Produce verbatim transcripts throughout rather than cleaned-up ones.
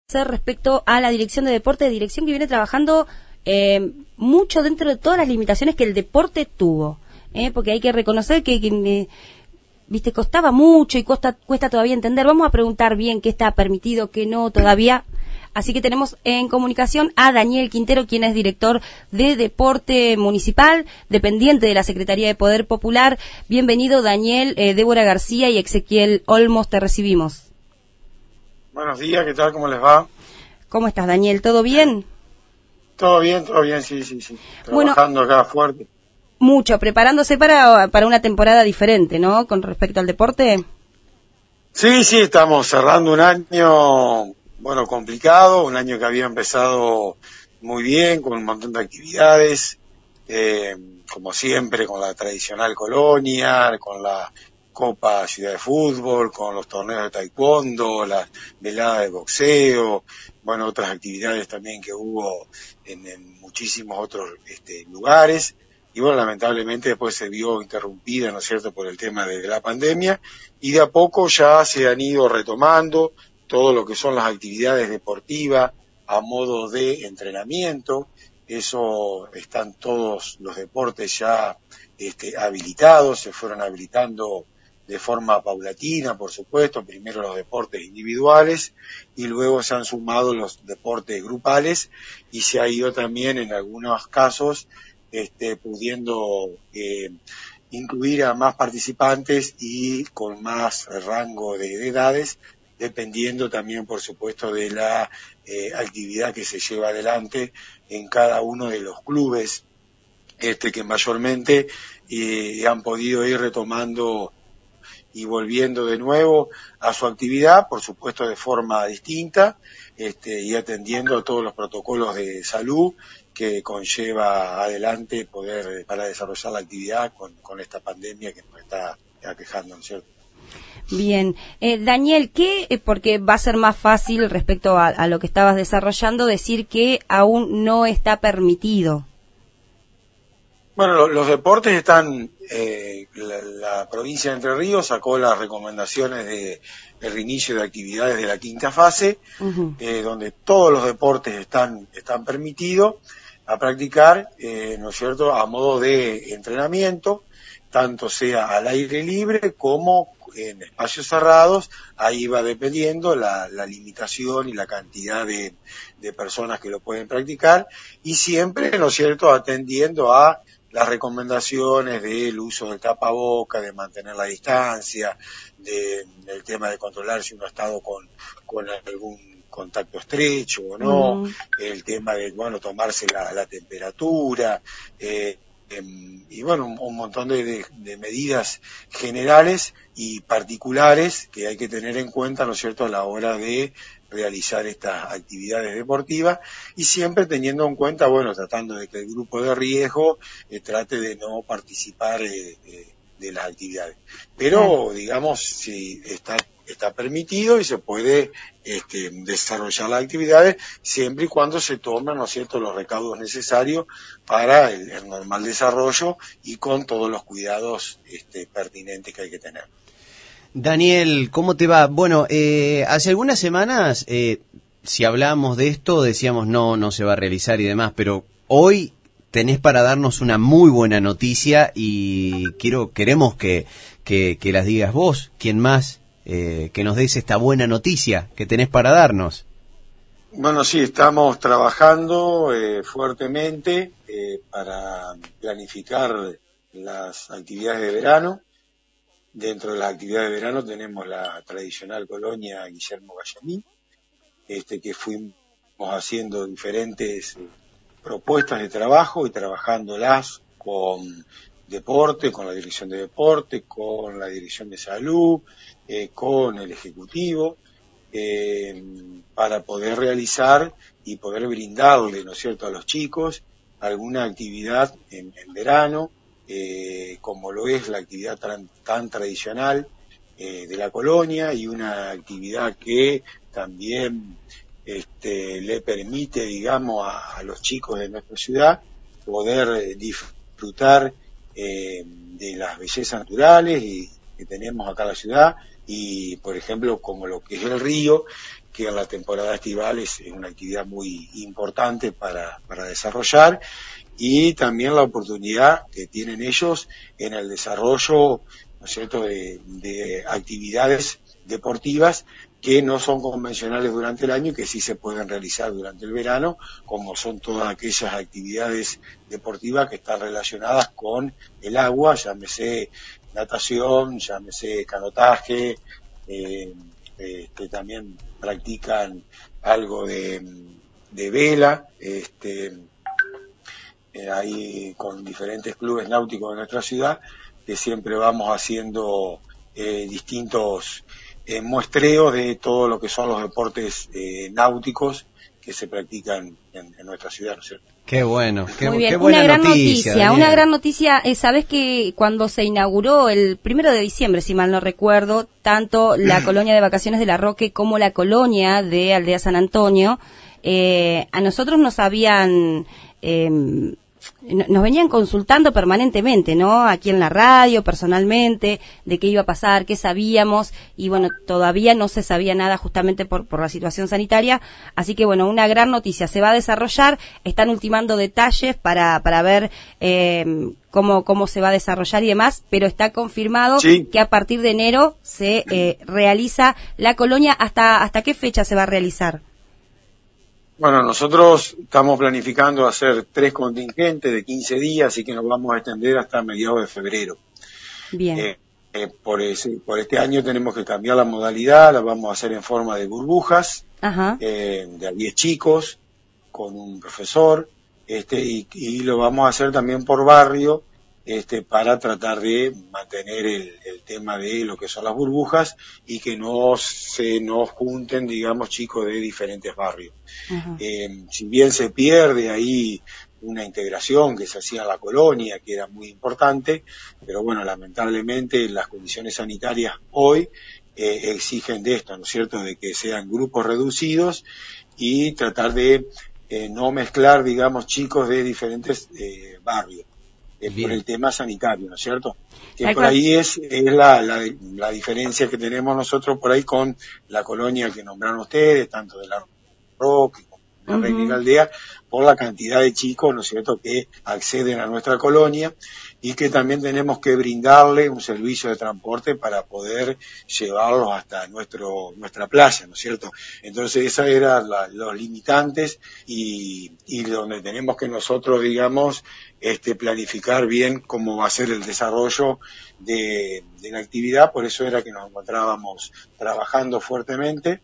Respecto a la Dirección de Deporte, dirección que viene trabajando eh, mucho dentro de todas las limitaciones que el deporte tuvo, ¿eh? Porque hay que reconocer que, que eh, viste, costaba mucho y cuesta, cuesta todavía entender. Vamos a preguntar bien qué está permitido, qué no todavía. Así que tenemos en comunicación a Daniel Quintero, quien es director de Deporte Municipal, dependiente de la Secretaría de Poder Popular. Bienvenido, Daniel. eh, Débora García y Ezequiel Olmos, te recibimos. Buenos días, ¿qué tal? ¿Cómo les va? ¿Cómo estás, Daniel? ¿Todo bien? Todo bien, todo bien, sí, sí, sí. Trabajando bueno, acá fuerte. Mucho, preparándose para, para una temporada diferente, ¿no? Con respecto al deporte. Sí, sí, estamos cerrando un año, bueno, complicado, un año que había empezado muy bien, con un montón de actividades, eh, como siempre, con la tradicional colonia, con la Copa Ciudad de Fútbol, con los torneos de taekwondo, las veladas de boxeo, bueno, otras actividades también que hubo en, en muchísimos otros este, lugares, y bueno, lamentablemente después se vio interrumpida, ¿no es cierto?, por el tema de, de la pandemia, y de a poco ya se han ido retomando todo lo que son las actividades deportivas a modo de entrenamiento. Eso, están todos los deportes ya este, habilitados, se fueron habilitando de forma paulatina, por supuesto, primero los deportes individuales y luego se han sumado los deportes grupales y se ha ido también en algunos casos este, pudiendo eh, incluir a más participantes y con más rango de, de edades, dependiendo también, por supuesto, de la eh, actividad que se lleva adelante en cada uno de los clubes este, que mayormente eh, han podido ir retomando y volviendo de nuevo a su actividad, por supuesto de forma distinta, este, y atendiendo a todos los protocolos de salud que conlleva adelante poder para desarrollar la actividad con, con esta pandemia que nos está aquejando, ¿no es cierto? Bien. Eh, Daniel, ¿qué, porque va a ser más fácil respecto a, a lo que estabas desarrollando, decir que aún no está permitido? Bueno, lo, los deportes están, eh, la, la provincia de Entre Ríos sacó las recomendaciones de, de reinicio de actividades de la quinta fase, uh-huh. eh, donde todos los deportes están, están permitidos a practicar, eh, ¿no es cierto?, a modo de entrenamiento, tanto sea al aire libre como en espacios cerrados. Ahí va dependiendo la, la limitación y la cantidad de, de personas que lo pueden practicar, y siempre, ¿no es cierto?, atendiendo a las recomendaciones del uso del tapaboca, de mantener la distancia, de, del tema de controlar si uno ha estado con, con algún contacto estrecho o no, uh-huh. el tema de, bueno, tomarse la, la temperatura, eh, eh, y bueno, un, un montón de, de, de medidas generales y particulares que hay que tener en cuenta, ¿no es cierto?, a la hora de realizar estas actividades deportivas, y siempre teniendo en cuenta, bueno, tratando de que el grupo de riesgo eh, trate de no participar eh, eh, de las actividades. Pero, digamos, si está está permitido y se puede este, desarrollar las actividades siempre y cuando se toman, ¿no es cierto?, los recaudos necesarios para el, el normal desarrollo y con todos los cuidados este, pertinentes que hay que tener. Daniel, ¿cómo te va? Bueno, eh, hace algunas semanas, eh, si hablamos de esto, decíamos no, no se va a realizar y demás, pero hoy tenés para darnos una muy buena noticia y quiero queremos que, que, que las digas vos, ¿quién más? Eh, que nos des esta buena noticia que tenés para darnos. Bueno, sí, estamos trabajando eh, fuertemente eh, para planificar las actividades de verano. Dentro de las actividades de verano tenemos la tradicional colonia Guillermo Gallamí, este, que fuimos haciendo diferentes eh, propuestas de trabajo y trabajándolas con deporte, con la dirección de deporte, con la dirección de salud, eh, con el ejecutivo, eh, para poder realizar y poder brindarle, ¿no es cierto?, a los chicos alguna actividad en, en verano, eh, como lo es la actividad tan, tan tradicional eh, de la colonia, y una actividad que también este, le permite, digamos, a, a los chicos de nuestra ciudad poder eh, disfrutar eh, de las bellezas naturales y, que tenemos acá en la ciudad, y por ejemplo como lo que es el río, que en la temporada estival es una actividad muy importante para, para desarrollar, y también la oportunidad que tienen ellos en el desarrollo, ¿no es cierto?, de, de actividades deportivas que no son convencionales durante el año y que sí se pueden realizar durante el verano, como son todas aquellas actividades deportivas que están relacionadas con el agua, llámese natación, llámese canotaje, eh, eh, que también practican algo de, de vela, este, eh, ahí con diferentes clubes náuticos de nuestra ciudad, que siempre vamos haciendo eh, distintos eh, muestreos de todo lo que son los deportes eh, náuticos que se practican en, en nuestra ciudad, ¿no es cierto? Qué bueno, qué, Muy bien. qué buena una gran noticia, noticia, Daniel. una gran noticia. Eh, Sabés que cuando se inauguró el primero de diciembre, si mal no recuerdo, tanto la colonia de vacaciones de La Roque como la colonia de Aldea San Antonio, eh, a nosotros nos habían eh, nos venían consultando permanentemente, ¿no? Aquí en la radio, personalmente, de qué iba a pasar, qué sabíamos, y bueno, todavía no se sabía nada justamente por, por la situación sanitaria, así que bueno, una gran noticia, se va a desarrollar, están ultimando detalles para, para ver eh, cómo, cómo se va a desarrollar y demás, pero está confirmado sí. que a partir de enero se eh, realiza la colonia. ¿Hasta, hasta qué fecha se va a realizar? Bueno, nosotros estamos planificando hacer tres contingentes de quince días, así que nos vamos a extender hasta mediados de febrero. Bien. Eh, eh, por, ese, por este año tenemos que cambiar la modalidad, la vamos a hacer en forma de burbujas, Ajá. Eh, de a diez chicos, con un profesor, este, y, y lo vamos a hacer también por barrio, este, para tratar de mantener el, el tema de lo que son las burbujas y que no se nos junten, digamos, chicos de diferentes barrios. Eh, si bien se pierde ahí una integración que se hacía en la colonia, que era muy importante, pero bueno, lamentablemente las condiciones sanitarias hoy eh, exigen de esto, ¿no es cierto?, de que sean grupos reducidos y tratar de eh, no mezclar, digamos, chicos de diferentes eh, barrios. Eh, por el tema sanitario, ¿no es cierto? Que por ahí es, es la, la, la diferencia que tenemos nosotros por ahí con la colonia que nombraron ustedes, tanto de La Roque como de la Reina y la Aldea, por la cantidad de chicos, ¿no es cierto?, que acceden a nuestra colonia y que también tenemos que brindarle un servicio de transporte para poder llevarlos hasta nuestro nuestra playa, ¿no es cierto? Entonces esas eran la, los limitantes y, y donde tenemos que nosotros, digamos, este planificar bien cómo va a ser el desarrollo de, de la actividad. Por eso era que nos encontrábamos trabajando fuertemente.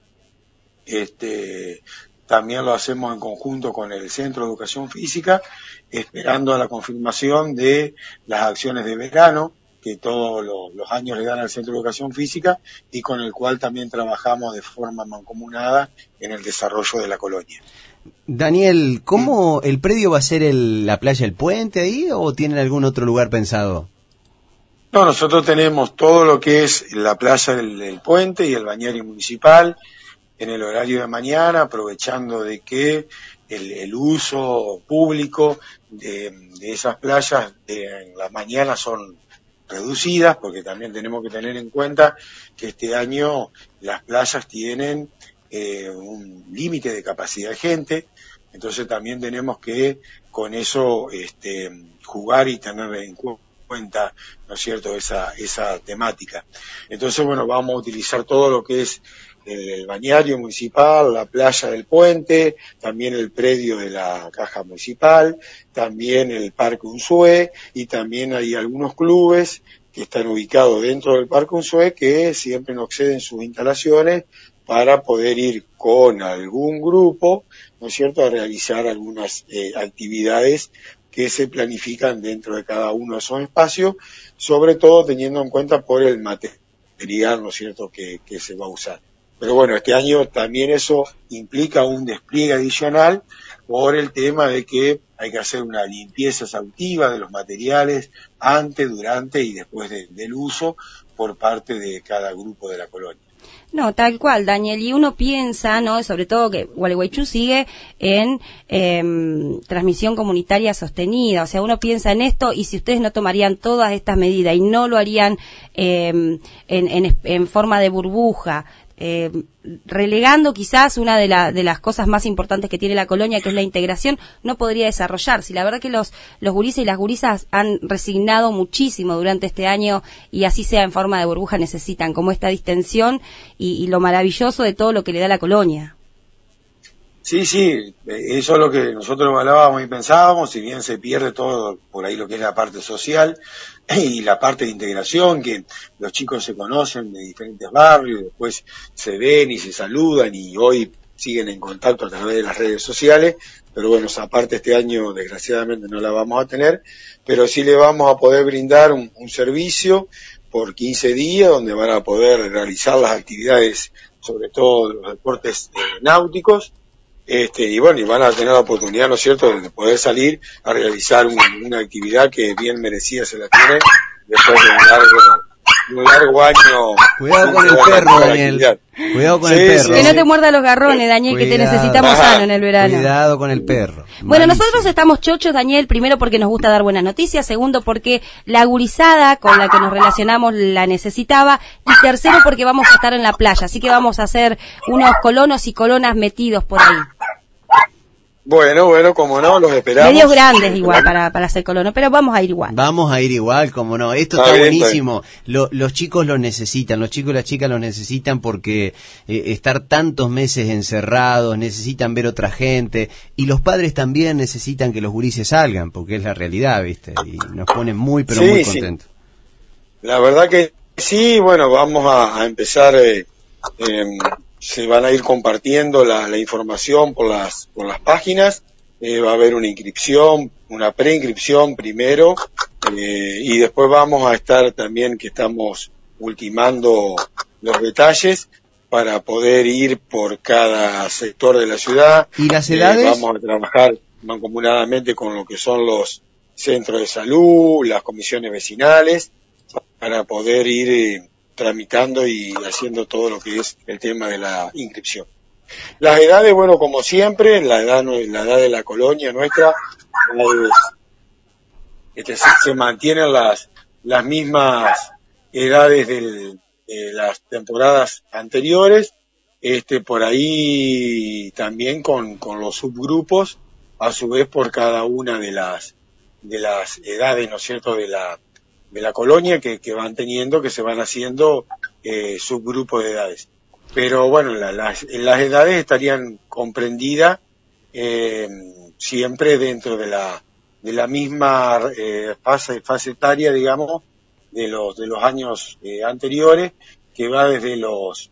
Este También lo hacemos en conjunto con el Centro de Educación Física, esperando a la confirmación de las acciones de verano que todos los, los años le dan al Centro de Educación Física y con el cual también trabajamos de forma mancomunada en el desarrollo de la colonia. Daniel, ¿cómo el predio va a ser el, la playa El Puente ahí o tienen algún otro lugar pensado? No, nosotros tenemos todo lo que es la playa del, del Puente y el bañario municipal en el horario de mañana, aprovechando de que el, el uso público de, de esas playas de, en las mañanas son reducidas, porque también tenemos que tener en cuenta que este año las playas tienen eh, un límite de capacidad de gente, entonces también tenemos que con eso este, jugar y tener en cuenta, ¿no es cierto?, esa, esa temática. Entonces, bueno, vamos a utilizar todo lo que es el bañario municipal, la playa del Puente, también el predio de la Caja Municipal, también el Parque Unzué, y también hay algunos clubes que están ubicados dentro del Parque Unzué que siempre nos ceden sus instalaciones para poder ir con algún grupo, ¿no es cierto?, a realizar algunas eh, actividades que se planifican dentro de cada uno de esos espacios, sobre todo teniendo en cuenta por el material, ¿no es cierto?, que, que se va a usar. Pero bueno, este año también eso implica un despliegue adicional por el tema de que hay que hacer una limpieza exhaustiva de los materiales antes, durante y después de, del uso por parte de cada grupo de la colonia. No, tal cual, Daniel, y uno piensa, ¿no?, sobre todo que Gualeguaychú sigue en eh, transmisión comunitaria sostenida, o sea, uno piensa en esto y si ustedes no tomarían todas estas medidas y no lo harían eh, en, en, en forma de burbuja, eh, relegando quizás una de, la, de las cosas más importantes que tiene la colonia, que es la integración, no podría desarrollarse. Y la verdad que los, los gurises y las gurisas han resignado muchísimo durante este año, y así sea en forma de burbuja, necesitan como esta distensión y, y lo maravilloso de todo lo que le da la colonia. Sí, sí, eso es lo que nosotros evaluábamos y pensábamos, si bien se pierde todo por ahí lo que es la parte social y la parte de integración, que los chicos se conocen de diferentes barrios, después se ven y se saludan y hoy siguen en contacto a través de las redes sociales, pero bueno, esa parte este año desgraciadamente no la vamos a tener, pero sí le vamos a poder brindar un, un servicio por quince días donde van a poder realizar las actividades, sobre todo los deportes eh, náuticos. Este, y bueno, y van a tener la oportunidad, ¿no es cierto?, de poder salir a realizar un, una actividad que bien merecida se la tienen después de un largo, un largo año. Cuidado con el perro, Daniel. Cuidado con sí, el perro. Que no te muerda los garrones, Daniel, cuidado, que te necesitamos sano en el verano. Cuidado con el perro. Bueno, Malísimo. Nosotros estamos chochos, Daniel, primero porque nos gusta dar buenas noticias, segundo porque la gurizada con la que nos relacionamos la necesitaba, y tercero porque vamos a estar en la playa, así que vamos a hacer unos colonos y colonas metidos por ahí. Bueno, bueno, como no, los esperamos. Medios grandes igual para, para hacer colono, pero vamos a ir igual. Vamos a ir igual, como no. Esto está, está bien, buenísimo. Está lo, los chicos lo necesitan, los chicos y las chicas lo necesitan porque eh, estar tantos meses encerrados, necesitan ver otra gente, y los padres también necesitan que los gurises salgan, porque es la realidad, ¿viste? Y nos ponen muy, pero sí, muy contentos. Sí. La verdad que sí, bueno, vamos a, a empezar... Eh, eh, se van a ir compartiendo la, la información por las por las páginas, eh, va a haber una inscripción, una preinscripción primero, eh, y después vamos a estar también, que estamos ultimando los detalles para poder ir por cada sector de la ciudad. ¿Y las edades? Eh, vamos a trabajar mancomunadamente con lo que son los centros de salud, las comisiones vecinales, para poder ir... Eh, tramitando y haciendo todo lo que es el tema de la inscripción. Las edades, bueno, como siempre, la edad la edad de la colonia nuestra, este, se, se mantienen las las mismas edades del, de las temporadas anteriores, este por ahí también con, con los subgrupos, a su vez por cada una de las de las edades, ¿no es cierto?, de la de la colonia que, que van teniendo, que se van haciendo eh, subgrupos de edades. Pero bueno, la, las, las edades estarían comprendidas eh, siempre dentro de la de la misma eh, fase, fase etaria, digamos, de los de los años eh, anteriores, que va desde los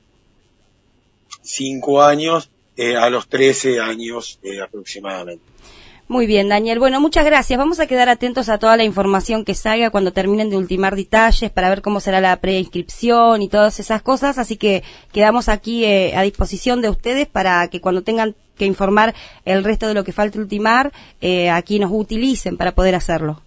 cinco años eh, a los trece años eh, aproximadamente. Muy bien, Daniel. Bueno, muchas gracias. Vamos a quedar atentos a toda la información que salga cuando terminen de ultimar detalles para ver cómo será la preinscripción y todas esas cosas. Así que quedamos aquí eh, a disposición de ustedes para que cuando tengan que informar el resto de lo que falte ultimar, eh, aquí nos utilicen para poder hacerlo.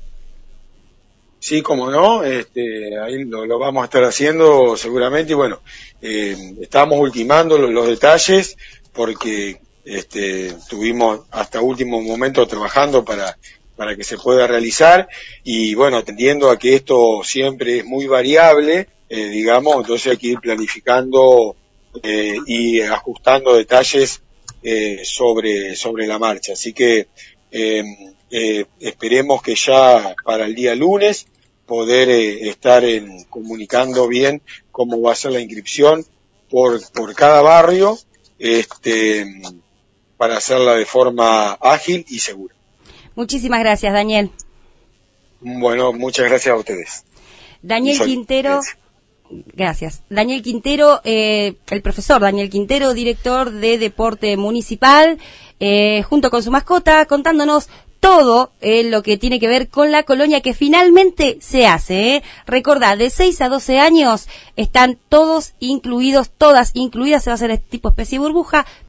Sí, como no, este, ahí lo, lo vamos a estar haciendo seguramente. Y bueno, eh, estamos ultimando los, los detalles porque... Este, estuvimos hasta último momento trabajando para, para que se pueda realizar, y bueno, atendiendo a que esto siempre es muy variable, eh, digamos, entonces hay que ir planificando eh, y ajustando detalles eh, sobre, sobre la marcha. Así que eh, eh, esperemos que ya para el día lunes poder eh, estar en, comunicando bien cómo va a ser la inscripción por, por cada barrio, este para hacerla de forma ágil y segura. Muchísimas gracias, Daniel. Bueno, muchas gracias a ustedes. Daniel Quintero, gracias. Daniel Quintero, eh, el profesor Daniel Quintero, director de Deporte Municipal, eh, junto con su mascota, contándonos todo eh, lo que tiene que ver con la colonia que finalmente se hace. ¿eh? Recordá, de seis a doce años están todos incluidos, todas incluidas, se va a hacer este tipo especie de burbuja,